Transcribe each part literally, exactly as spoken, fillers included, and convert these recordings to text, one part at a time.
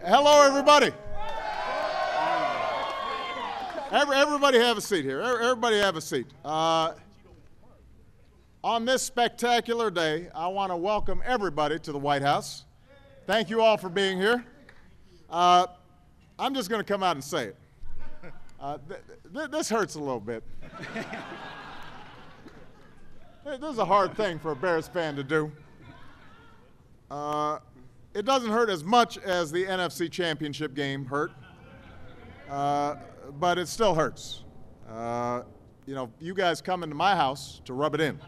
Hello, everybody. Every, everybody have a seat here. Everybody have a seat. Uh, on this spectacular day, I want to welcome everybody to the White House. Thank you all for being here. Uh, I'm just going to come out and say it. Uh, th th this hurts a little bit. This is a hard thing for a Bears fan to do. Uh, it doesn't hurt as much as the N F C Championship game hurt, uh, but it still hurts. Uh, you know, you guys come into my house to rub it in.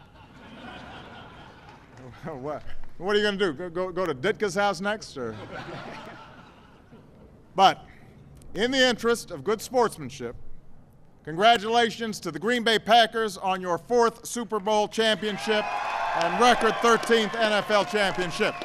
what, what are you going to do? Go, go, go to Ditka's house next? Or? But in the interest of good sportsmanship, congratulations to the Green Bay Packers on your fourth Super Bowl championship and record thirteenth N F L championship.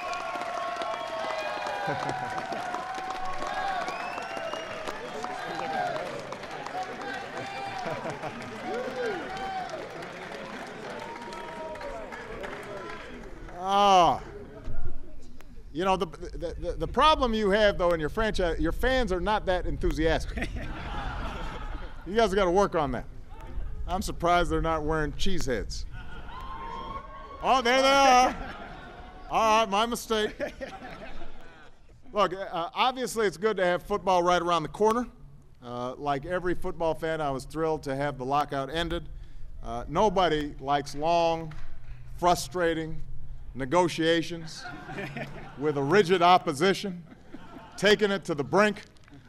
Ah, you know, the, the, the, the problem you have, though, in your franchise, your fans are not that enthusiastic. You guys have got to work on that. I'm surprised they're not wearing cheese heads. Oh, there they are. All right, my mistake. Look, uh, obviously it's good to have football right around the corner. Uh, like every football fan, I was thrilled to have the lockout ended. Uh, nobody likes long, frustrating negotiations with a rigid opposition, taking it to the brink.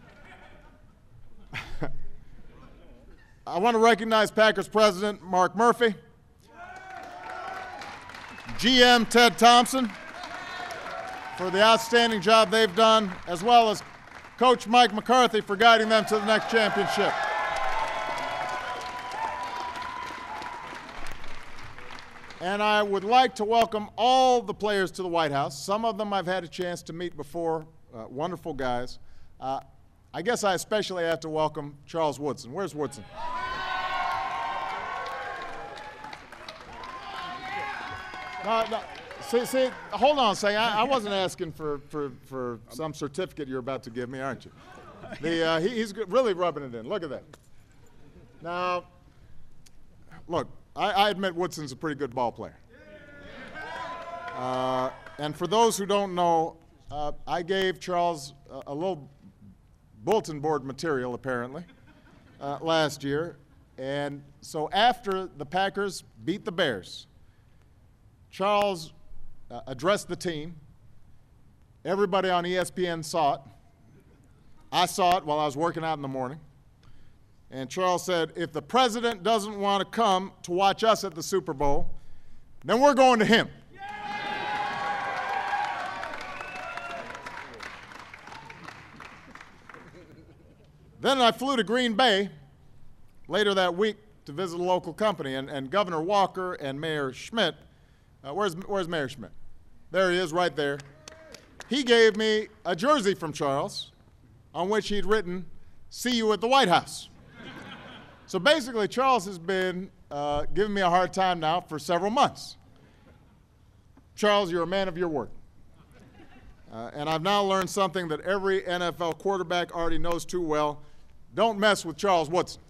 I want to recognize Packers President Mark Murphy, G M Ted Thompson for the outstanding job they've done, as well as Coach Mike McCarthy for guiding them to the next championship. And I would like to welcome all the players to the White House. Some of them I've had a chance to meet before, uh, wonderful guys. Uh, I guess I especially have to welcome Charles Woodson. Where's Woodson? No, no. See, see, hold on a second. I, I wasn't asking for, for, for some certificate you're about to give me, aren't you? The, uh, he, he's really rubbing it in. Look at that. Now, look, I, I admit Woodson's a pretty good ball player. Uh, and for those who don't know, uh, I gave Charles a, a little bulletin board material, apparently, uh, last year. And so after the Packers beat the Bears, Charles uh, addressed the team. Everybody on E S P N saw it. I saw it while I was working out in the morning. And Charles said, if the president doesn't want to come to watch us at the Super Bowl, then we're going to him. Then I flew to Green Bay later that week to visit a local company, and, and Governor Walker and Mayor Schmidt, uh, where's, where's Mayor Schmidt? There he is, right there. He gave me a jersey from Charles on which he'd written, "See you at the White House." So basically, Charles has been uh, giving me a hard time now for several months. Charles, you're a man of your word. Uh, and I've now learned something that every N F L quarterback already knows too well. Don't mess with Charles Woodson.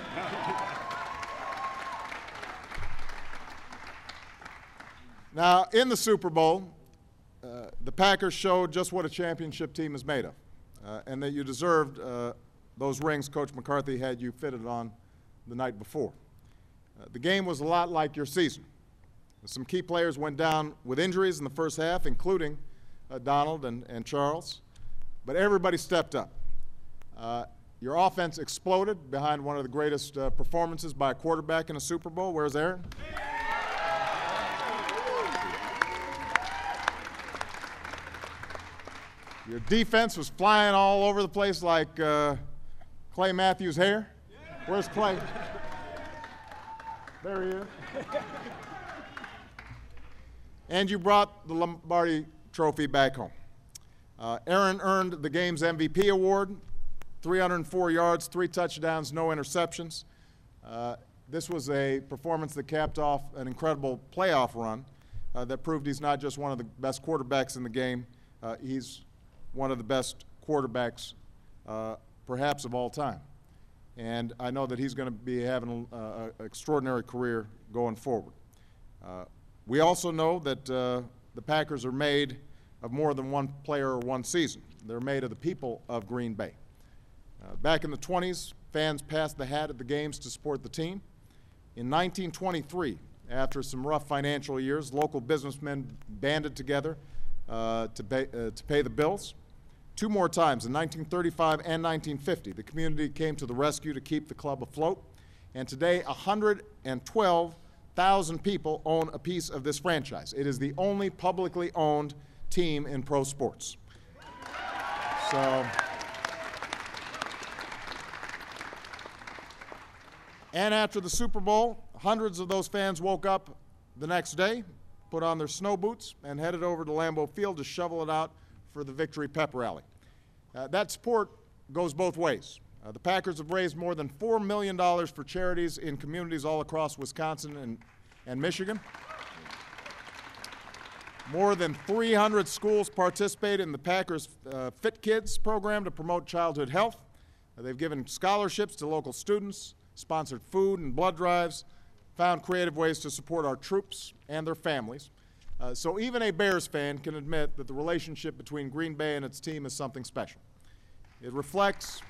Now, in the Super Bowl, uh, the Packers showed just what a championship team is made of, uh, and that you deserved uh, those rings Coach McCarthy had you fitted on the night before. Uh, the game was a lot like your season. Some key players went down with injuries in the first half, including uh, Donald and, and Charles, but everybody stepped up. Uh, your offense exploded behind one of the greatest uh, performances by a quarterback in a Super Bowl. Where's Aaron? Your defense was flying all over the place like uh, Clay Matthews' hair. Where's Clay? There he is. And you brought the Lombardi Trophy back home. Uh, Aaron earned the game's M V P award, three hundred four yards, three touchdowns, no interceptions. Uh, this was a performance that capped off an incredible playoff run uh, that proved he's not just one of the best quarterbacks in the game, uh, he's one of the best quarterbacks, uh, perhaps of all time. And I know that he's going to be having an extraordinary career going forward. Uh, we also know that uh, the Packers are made of more than one player or one season. They're made of the people of Green Bay. Uh, back in the twenties, fans passed the hat at the games to support the team. In nineteen twenty-three, after some rough financial years, local businessmen banded together uh, to, pay, uh, to pay the bills. Two more times, in nineteen thirty-five and nineteen fifty, the community came to the rescue to keep the club afloat. And today, one hundred twelve thousand people own a piece of this franchise. It is the only publicly owned team in pro sports. So, and after the Super Bowl, hundreds of those fans woke up the next day, put on their snow boots, and headed over to Lambeau Field to shovel it out for the victory pep rally. Uh, that support goes both ways. Uh, the Packers have raised more than four million dollars for charities in communities all across Wisconsin and, and Michigan. More than three hundred schools participate in the Packers uh, Fit Kids program to promote childhood health. Uh, they've given scholarships to local students, sponsored food and blood drives, found creative ways to support our troops and their families. Uh, so even a Bears fan can admit that the relationship between Green Bay and its team is something special. It reflects,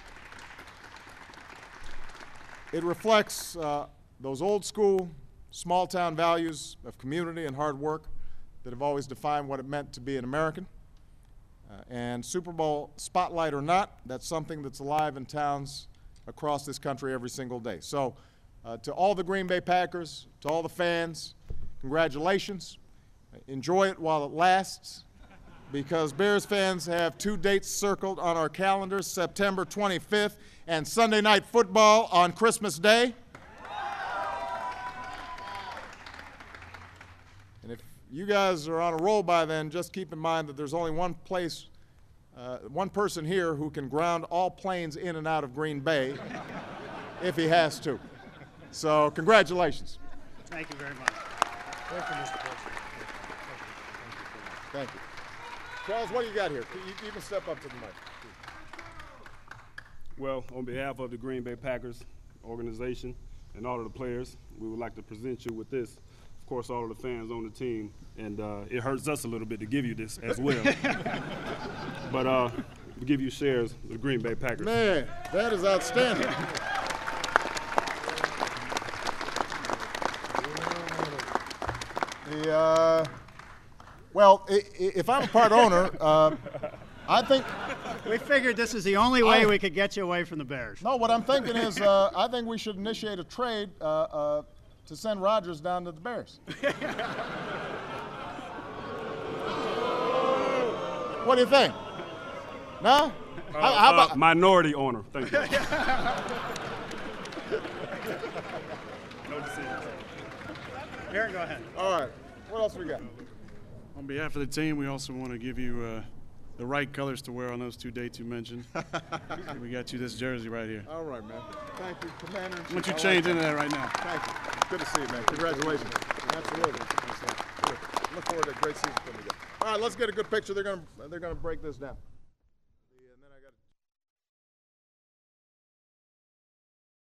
it reflects uh, those old school, small town values of community and hard work that have always defined what it meant to be an American. Uh, and Super Bowl spotlight or not, that's something that's alive in towns across this country every single day. So uh, to all the Green Bay Packers, to all the fans, congratulations. Enjoy it while it lasts, because Bears fans have two dates circled on our calendars, September twenty-fifth and Sunday Night Football on Christmas Day. And if you guys are on a roll by then, just keep in mind that there's only one place, uh, one person here who can ground all planes in and out of Green Bay if he has to. So congratulations. Thank you very much. Thank you, Mister President. Thank you. Charles, what do you got here? You, you can step up to the mic. Well, on behalf of the Green Bay Packers organization and all of the players, we would like to present you with this. Of course, all of the fans on the team, and uh, it hurts us a little bit to give you this as well. But uh, we give you shares of the Green Bay Packers. Man, that is outstanding. The, uh, well, I, if I'm a part owner, uh, I think. We figured this is the only way I, we could get you away from the Bears. No, what I'm thinking is uh, I think we should initiate a trade uh, uh, to send Rodgers down to the Bears. What do you think? No? Uh, how, how about uh, minority owner, thank you. No decision. Aaron, go ahead. All right. What else we got? On behalf of the team, we also want to give you uh, the right colors to wear on those two dates you mentioned. We got you this jersey right here. All right, man. Thank you, Commander. Why don't you change into that right now? Thank you. Good to see you, man. Congratulations. Absolutely. Good. Look forward to a great season from you guys. All right, let's get a good picture. They're gonna they're gonna break this down.